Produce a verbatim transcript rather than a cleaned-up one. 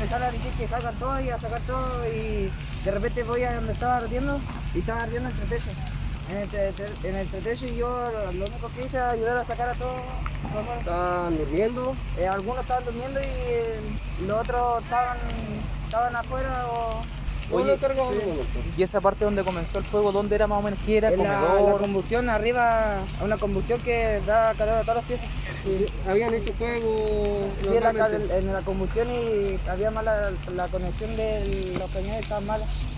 empezaron a decir que salgan todos y a sacar todo y de repente voy a donde estaba ardiendo y estaba ardiendo el entretecho. En el, tre- en el entretecho y yo lo único que hice es ayudar a sacar a todos. ¿Estaban durmiendo? Eh, algunos estaban durmiendo y eh, los otros estaban, estaban afuera o... Oye, ¿Y esa parte donde comenzó el fuego, dónde era más o menos? ¿Qué era? En la, ¿Comedor? la combustión arriba, una combustión que da calor a todas las piezas. Sí. ¿Habían hecho fuego? Sí, en la, normalmente? en la combustión y había mala la conexión de los cañones, estaba mala.